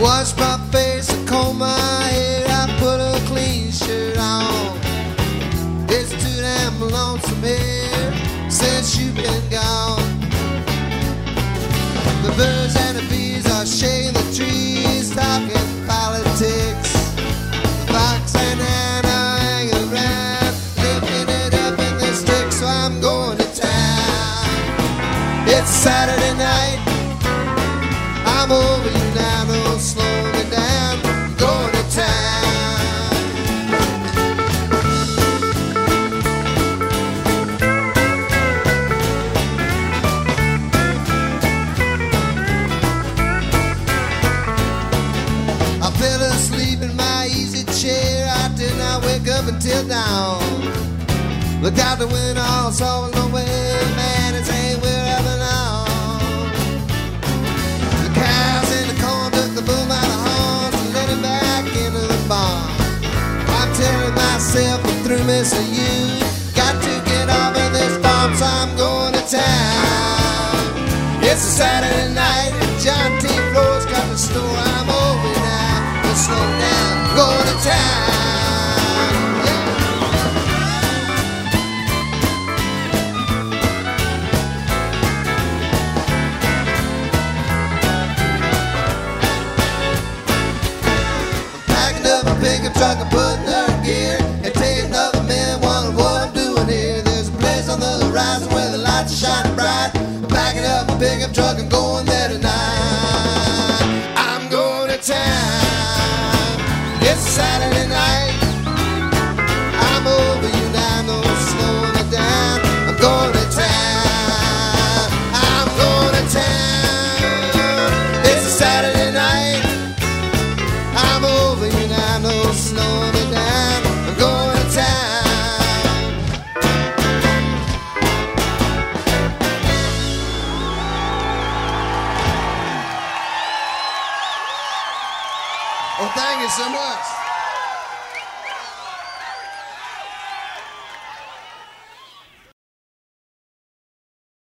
wash my face, I comb my hair, I put a clean shirt on. It's too damn lonesome here since you've been gone. The birds and the bees are shaking the trees, talking politics. The fox and Anna are hanging around, lifting it up in their sticks. So I'm going to town. It's Saturday night, I'm over you now, no slowing me down. Going to town. I fell asleep in my easy chair, I did not wake up until dawn. Looked out the window, saw no way, man, it's ain't where I belong. The cows in the corn took the bull by the horns and let it back into the barn. I'm telling myself I'm through missing you, got to get off of this farm, so I'm going to town. It's a Saturday night and John T. Floyd's got the store, I'm over now, let's slow down, going to town. Pickup truck and putting her in gear and taking another man, wondering what I'm doing here. There's a place on the horizon where the lights are shining bright. I'm packing up my pickup truck and going there tonight. I'm going to town. It's a Saturday night, I'm over you now, no slowing it down. I'm going to town. I'm going to town. It's a Saturday night, I'm over you now, no slowing it down. I'm going to town. Oh, thank you so much.